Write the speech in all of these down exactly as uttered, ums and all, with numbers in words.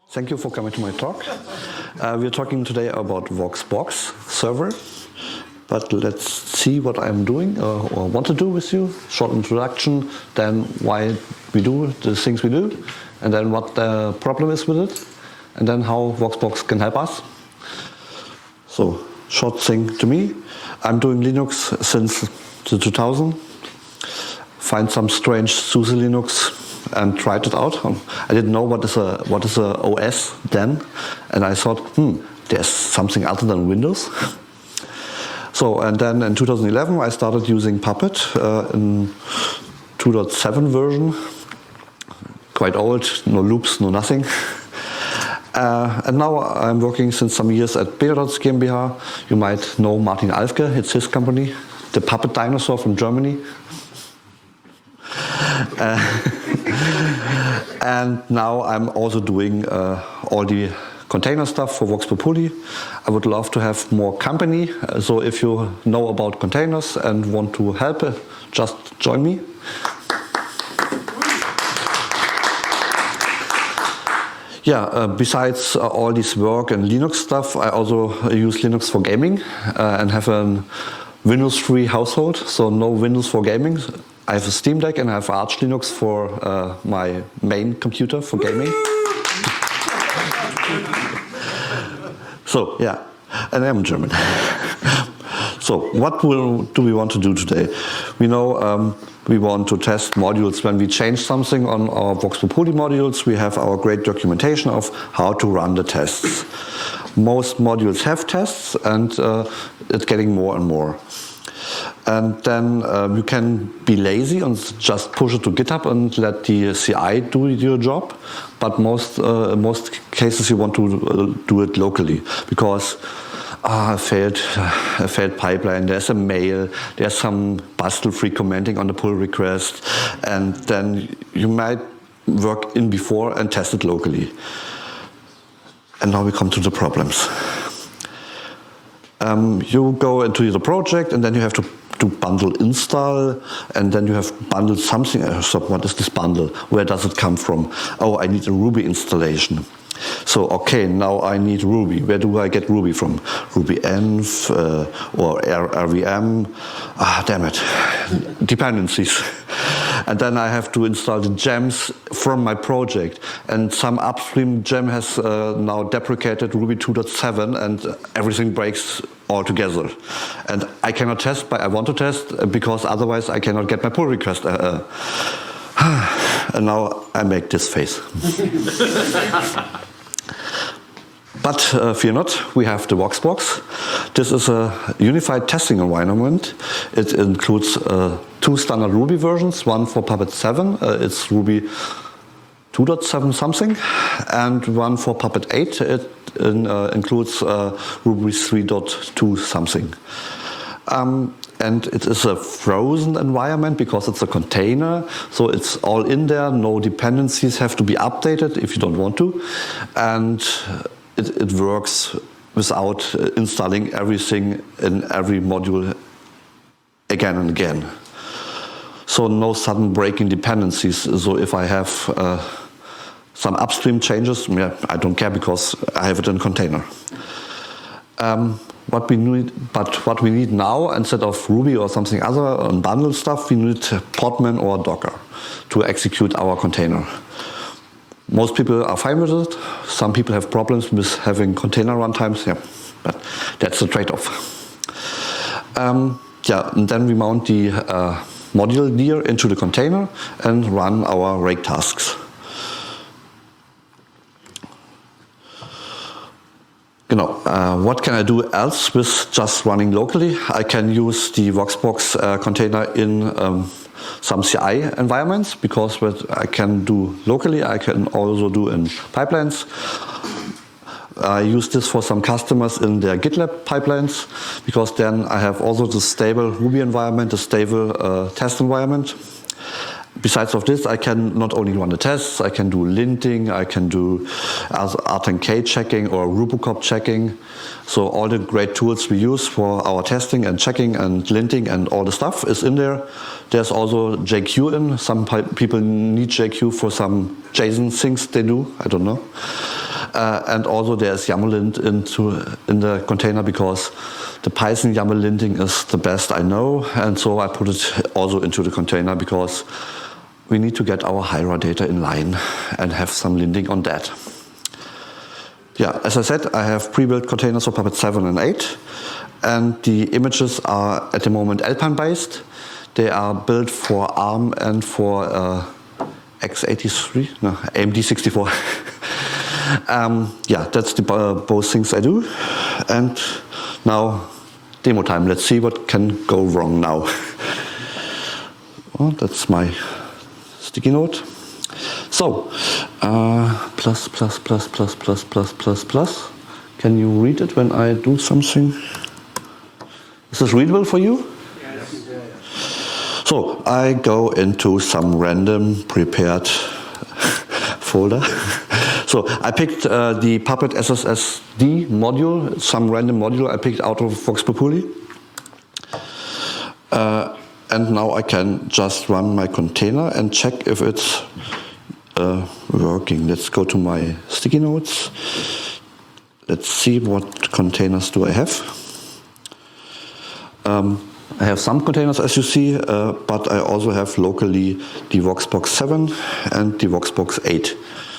Thank you for coming to my talk. Uh, we're talking today about VoxBox server, but let's see what I'm doing uh, or want to do with you. Short introduction, then why we do the things we do, and then what the problem is with it, and then how VoxBox can help us. So, short thing to me, I'm doing Linux since the two thousand. Find some strange SUSE Linux and tried it out. I didn't know what is a what is a O S then, and I thought, hmm, there's something other than Windows. So, and then in two thousand eleven I started using Puppet uh, in two point seven version. Quite old, no loops, no nothing. Uh, and now I'm working since some years at Betadots GmbH. You might know Martin Alfke, it's his company, the Puppet dinosaur from Germany. Uh, and now I'm also doing uh, all the container stuff for Vox Populi. I would love to have more company, so if you know about containers and want to help, uh, just join me. Yeah, uh, besides uh, all this work and Linux stuff, I also uh, use Linux for gaming uh, and have a Windows-free household, so no Windows for gaming. I have a Steam Deck and I have Arch Linux for uh, my main computer for gaming. So, yeah, and I'm German. So, what will, do we want to do today? We know um, we want to test modules. When we change something on our Vox Populi modules, we have our great documentation of how to run the tests. Most modules have tests, and uh, it's getting more and more. And then uh, you can be lazy and just push it to GitHub and let the C I do your job. But most uh, in most cases you want to uh, do it locally, because ah, a failed, a failed pipeline, there's a mail, there's some bustle-free commenting on the pull request, and then you might work in before and test it locally. And now we come to the problems. Um, you go into the project and then you have to do bundle install, and then you have bundled something. So what is this bundle? Where does it come from? Oh, I need a Ruby installation. So, okay, now I need Ruby. Where do I get Ruby from? RubyEnv uh, or R V M? Ah, damn it. Dependencies. And then I have to install the gems from my project. And some upstream gem has uh, now deprecated Ruby two point seven, and everything breaks altogether. And I cannot test, but I want to test, because otherwise I cannot get my pull request. Uh, uh. And now I make this face. But uh, fear not, we have the VoxBox. This is a unified testing environment. It includes uh, two standard Ruby versions, one for Puppet seven, uh, it's Ruby two point seven something, and one for Puppet eight, it in, uh, includes uh, Ruby three point two something. Um, and it is a frozen environment because it's a container, so it's all in there, no dependencies have to be updated if you don't want to. And It, it works without installing everything in every module again and again. So no sudden breaking dependencies. So if I have uh, some upstream changes, yeah, I don't care because I have it in a container. Um, what we need, but what we need now, instead of Ruby or something other and bundle stuff, we need Podman or Docker to execute our container. Most people are fine with it. Some people have problems with having container runtimes. Yeah, but that's the trade-off. Um, yeah, and then we mount the uh, module dir into the container and run our rake tasks. You know, uh, what can I do else with just running locally? I can use the VoxBox uh, container in um, some C I environments, because what I can do locally, I can also do in pipelines. I use this for some customers in their GitLab pipelines, because then I have also the stable Ruby environment, the stable uh, test environment. Besides of this, I can not only run the tests, I can do linting, I can do R ten K checking or Rubocop checking. So all the great tools we use for our testing and checking and linting and all the stuff is in there. There's also J Q in. Some people need J Q for some JSON things they do, I don't know. Uh, and also there's YAML lint into in the container because the Python YAML linting is the best I know, and so I put it also into the container because we need to get our Hira data in line and have some linting on that. Yeah, as I said, I have pre-built containers for Puppet seven and eight, and the images are at the moment Alpine based. They are built for ARM and for uh, x eighty-three, no, A M D sixty-four. um, yeah, that's the uh, both things I do. And now, demo time. Let's see what can go wrong now. Well, that's my sticky note. So, uh, plus, plus, plus, plus, plus, plus, plus, plus. Can you read it when I do something? Is this readable for you? Yes. So, I go into some random prepared folder. So, I picked uh, the Puppet S S S D module, some random module I picked out of Vox Populi. Uh, and now I can just run my container and check if it's Uh, working. Let's go to my sticky notes. Let's see what containers do I have. Um, I have some containers, as you see, uh, but I also have locally the VoxBox seven and the VoxBox eight.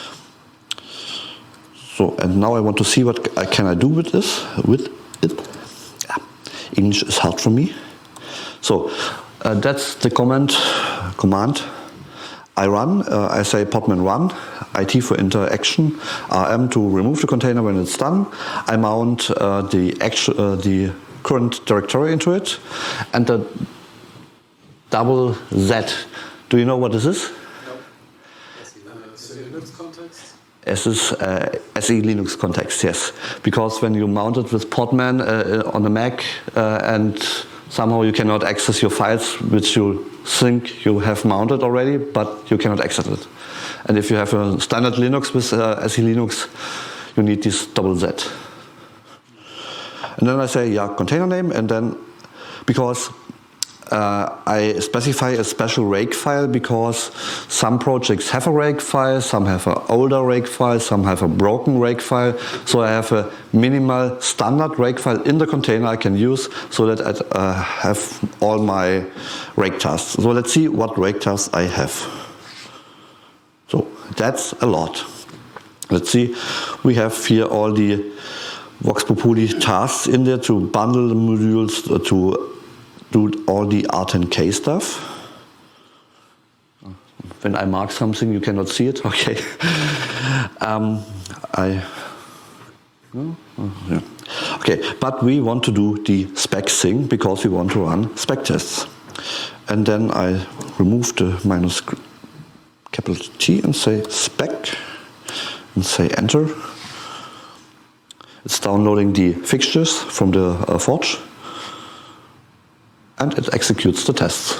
So, and now I want to see what I, can I do with this, with it. Yeah. English is hard for me. So, uh, that's the command, command. I run, uh, I say podman run, I T for interaction, R M to remove the container when it's done. I mount uh, the, actual, uh, the current directory into it, and the double Z. Do you know what this is? No. S E Linux context? S is uh, S E Linux context, yes. Because when you mount it with Podman uh, on a Mac uh, and somehow you cannot access your files which you think you have mounted already, but you cannot access it. And if you have a standard Linux with uh, S E Linux, you need this double Z. And then I say, yeah, container name, and then, because uh, I specify a special rake file, because some projects have a rake file, some have an older rake file, some have a broken rake file. So I have a minimal standard rake file in the container I can use so that I uh, have all my rake tasks. So let's see what rake tasks I have. So that's a lot. Let's see, we have here all the Vox Populi tasks in there to bundle the modules, uh, to do all the R ten K stuff. When I mark something, you cannot see it. Okay. um, I. No? Oh, yeah. Okay, but we want to do the spec thing because we want to run spec tests. And then I remove the minus capital T and say spec and say enter. It's downloading the fixtures from the uh, Forge. And it executes the tests.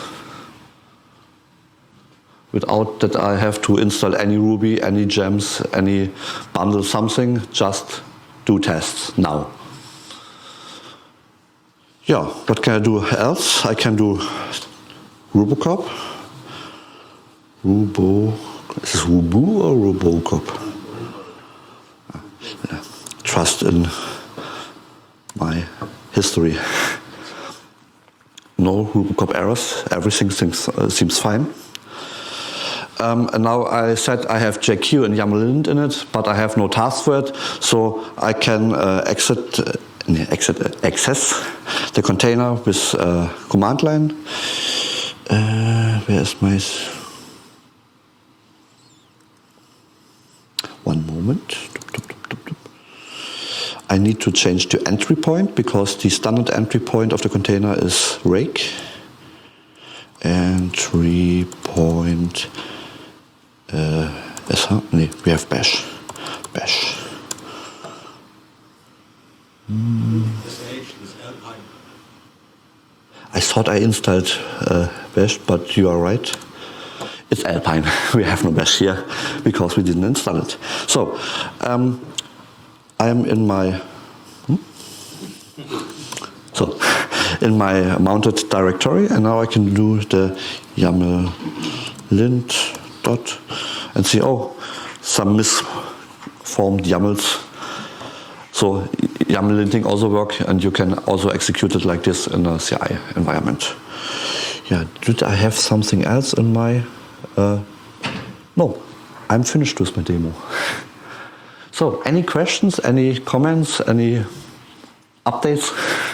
Without that I have to install any Ruby, any gems, any bundle, something, just do tests now. Yeah, what can I do else? I can do Rubocop. Rubo, is this Rubu or Robocop? Yeah. Trust in my history. No Rubocop errors, everything seems, uh, seems fine. Um, and now I said I have J Q and YAML lint in it, but I have no task for it, so I can uh, exit, uh, exit uh, access the container with uh, command line. Uh, where is my... One moment. I need to change the entry point because the standard entry point of the container is rake. Entry point uh, is, huh? Nee, we have bash. Bash. Hmm. I thought I installed uh, bash, but you are right. It's Alpine. We have no bash here because we didn't install it. So, um, I am in my hmm? so in my mounted directory, and now I can do the YAML lint dot and see, oh, some miss formed YAMLs. So YAML linting also work, and you can also execute it like this in a C I environment. Yeah, did I have something else in my... Uh, no, I'm finished with my demo. So, any questions, any comments, any updates?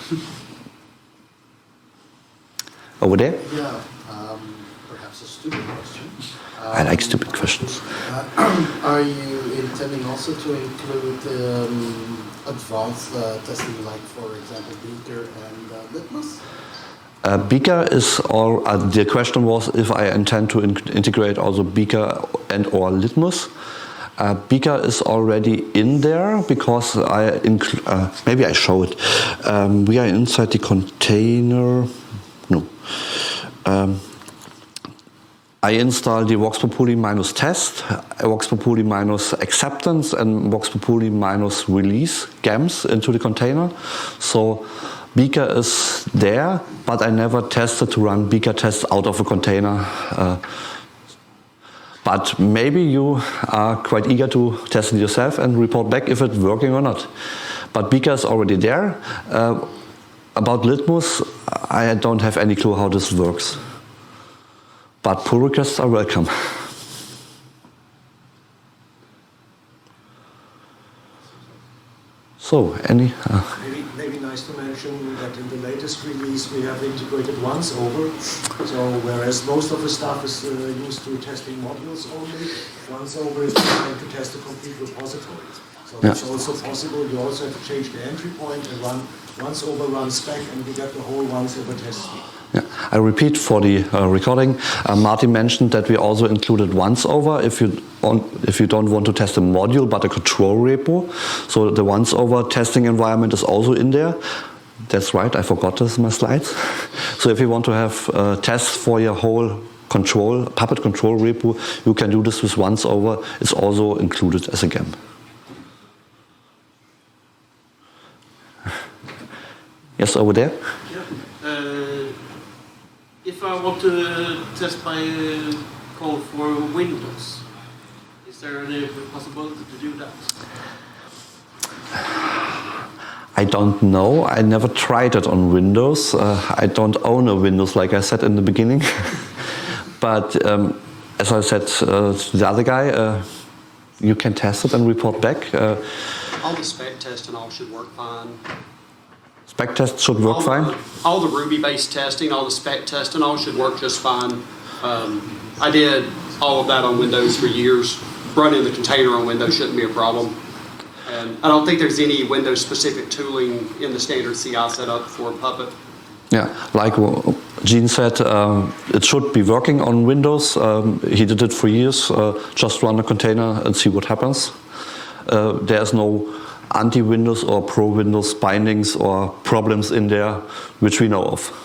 Over there? Yeah, um, perhaps a stupid question. Um, I like stupid questions. Uh, are you intending also to include um, advanced uh, testing, like for example Beaker and uh, Litmus? Uh, Beaker is all. Uh, the question was if I intend to in integrate also Beaker and or Litmus. Uh, Beaker is already in there because I include. Uh, maybe I show it. Um, we are inside the container. No. Um, I install the Vox Populi minus test, Vox Populi minus acceptance, and Vox Populi minus release gems into the container. So Beaker is there, but I never tested to run Beaker tests out of a container. Uh, but maybe you are quite eager to test it yourself and report back if it's working or not. But Beaker is already there. Uh, about Litmus, I don't have any clue how this works. But pull requests are welcome. So, any? Uh, maybe, maybe nice to mention that in the latest release we have integrated once over. So whereas most of the stuff is uh, used to testing modules only, once over is designed to test a complete repository. So yeah. It's also possible. You also have to change the entry point and run once over run spec, and we get the whole once over test suite. Yeah. I repeat for the uh, recording. Uh, Martin mentioned that we also included once over if you on, if you don't want to test a module but a control repo. So the once over testing environment is also in there. That's right. I forgot this in my slides. So if you want to have uh, tests for your whole control Puppet control repo, you can do this with once over. It's also included as a gem. Yes, over there. Yeah. Uh, if I want to test my uh, code for Windows, is there any possibility to do that? I don't know. I never tried it on Windows. Uh, I don't own a Windows, like I said in the beginning. But um, as I said uh, to the other guy, uh, you can test it and report back. Uh, all the spec test and all should work fine. Spec test should work all fine? The, all the Ruby-based testing, all the spec test and all should work just fine. Um, I did all of that on Windows for years. Running the container on Windows shouldn't be a problem. And I don't think there's any Windows-specific tooling in the standard C I setup for Puppet. Yeah, like Gene said, um, it should be working on Windows. Um, he did it for years. Uh, just run a container and see what happens. Uh, there's no anti-Windows or pro-Windows bindings or problems in there, which we know of.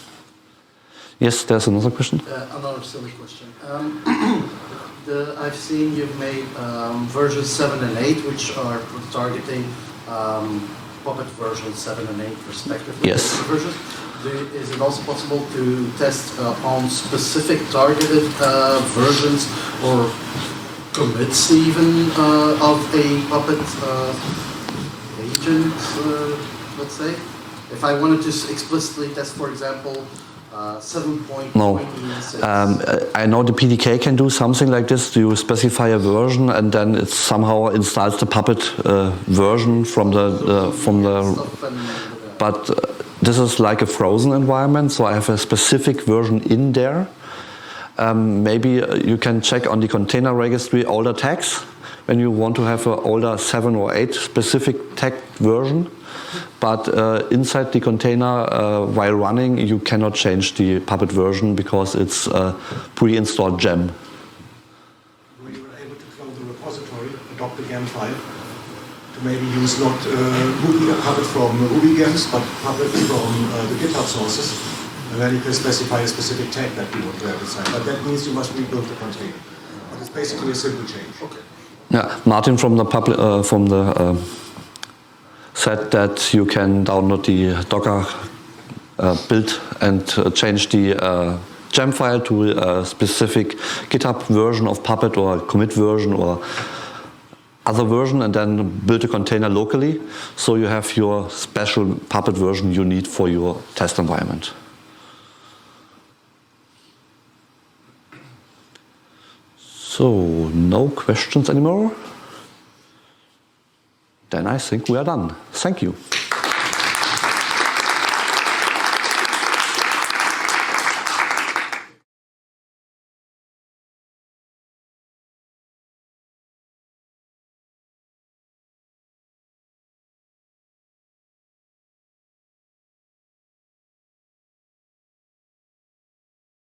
Yes, there's another question. Uh, another silly question. Um, the, I've seen you've made um, versions seven and eight, which are targeting um, Puppet version seven and eight respectively. Yes. Versions. Do, is it also possible to test uh, on specific targeted uh, versions or commits even uh, of a Puppet uh, agent, uh, let's say? If I wanted to explicitly test, for example, uh, seven point twenty-six. No. Um, I know the P D K can do something like this. You specify a version and then it somehow installs the Puppet uh, version from the, uh, from the... But uh, this is like a frozen environment, so I have a specific version in there. Um, maybe you can check on the container registry older tags when you want to have an older seven or eight specific tag version. But uh, inside the container, uh, while running, you cannot change the Puppet version because it's a pre-installed gem. We were able to clone the repository, adopt the gem file, to maybe use not uh, Ruby, Puppet from Ruby gems, but Puppet from uh, the GitHub sources. And then you can specify a specific tag that you want to have inside. But that means you must rebuild the container. But it's basically a simple change. Okay. Yeah, Martin from the public, uh, from the uh, said that you can download the Docker uh, build and uh, change the uh, gem file to a specific GitHub version of Puppet or commit version or other version and then build a container locally, so you have your special Puppet version you need for your test environment. So, no questions anymore? Then I think we are done. Thank you.